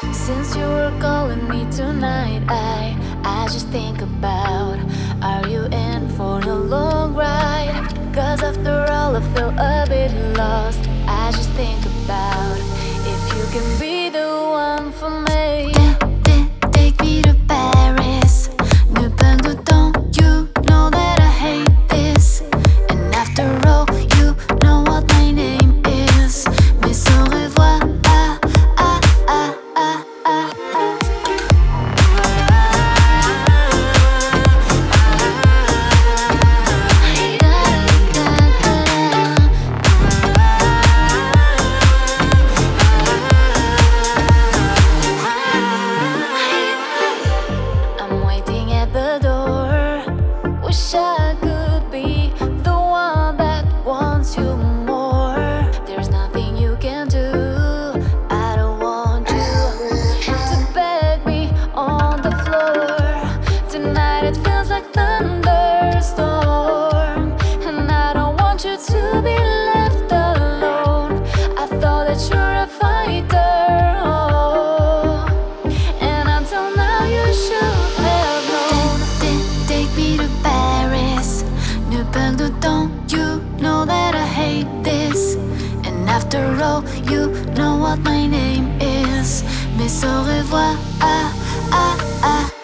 Since you were calling me tonight, I just think about, are you in for a long ride? Cause after all I feel a bit lost. I just think about if you can be the one for me. Take me to Paris. Ne parle de temps, you know that I hate this. And after all, you know what my name is. Mais au revoir, ah, ah, ah, ah, ah, ah. I'm waiting at the door. Wish I could be the one that wants you more. There's nothing you can do. I don't want you to beg me on the floor. Tonight it feels like thunderstorm, and I don't want you to be left alone. I thought that you're a fighter, oh, and until now you should have known. Take me to Paris. Ne parle de temps, you know that I hate this. And after all, you know what my name is. Mais au revoir, ah, ah, ah.